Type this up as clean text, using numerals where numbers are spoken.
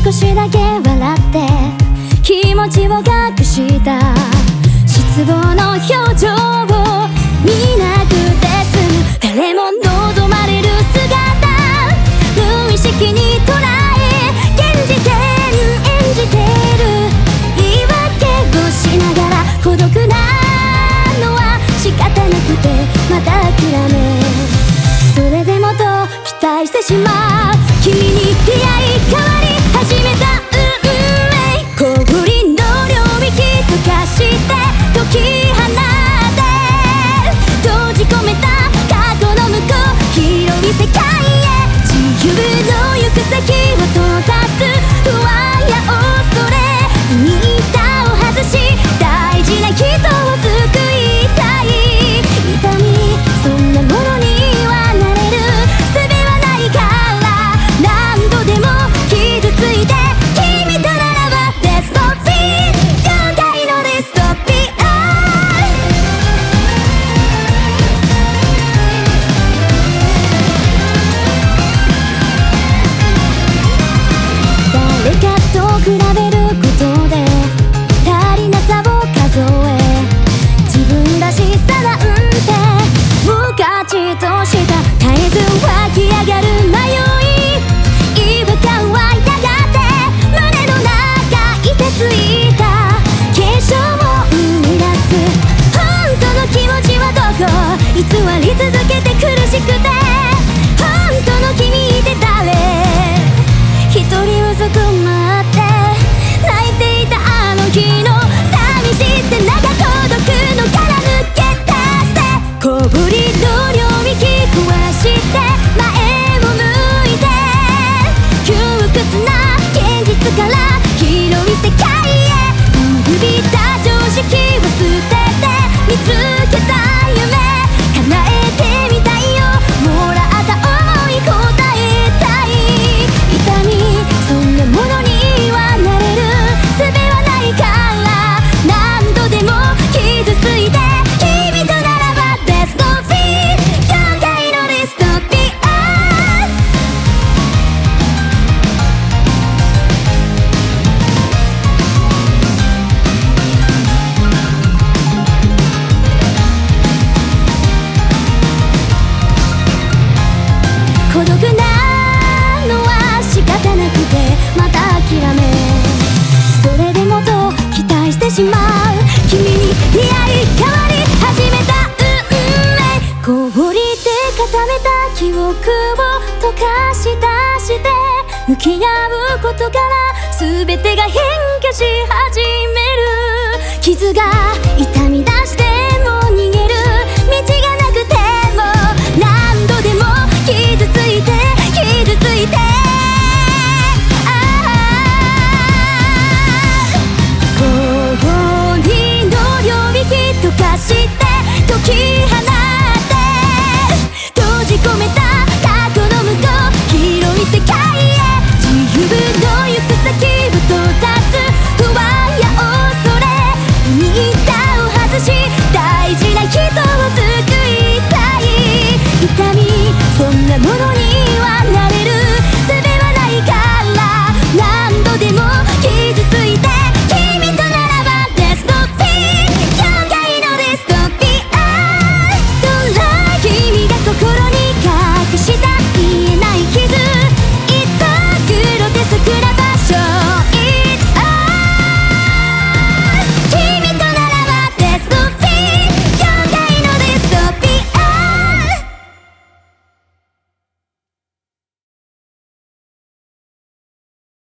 少しだけ笑って気持ちを隠した失望の表情を見なくて済む。誰も望まれる姿無意識に捉え演じてる。言い訳をしながら孤独なのは仕方なくてまた諦め、それでもと期待してしまう。君に出会い変わり始めた運命、氷の領域溶かして解き放て閉じ込めた過去の向こう広い世界へ自由の行く先を閉ざす不安や恐れに板を外し大事な人を救いたい。痛みそんなものにはなれる術はないから何度でも傷ついて君とならばデストピー今回のデストピー誰かと比べることで足りなさを数え自分らしさなんて無価値とした絶えず湧き上がる迷い違和感はやがて胸の中いてついた結晶を生み出す。本当の気持ちはどこ偽り続けて苦しくて本当の君って誰一人うずくまって泣いていたあの日の寂しい背中孤独のから抜け出して小ぶりの領域壊して前を向いて窮屈な現実から広い世界へ古びた常識を捨てて見つけた夢叶えてみたいよもらった想い答えたい。痛みそんなものにはなれる術はないから何度でも傷ついて君とならばデストピー今回のデストピー孤独なのは仕方なくてまた諦め、それでもと期待してしまう。君に出会い変わり始めた運命、氷で固めた記憶を溶かし出して向き合うことから全てが変化し始める。傷が痛み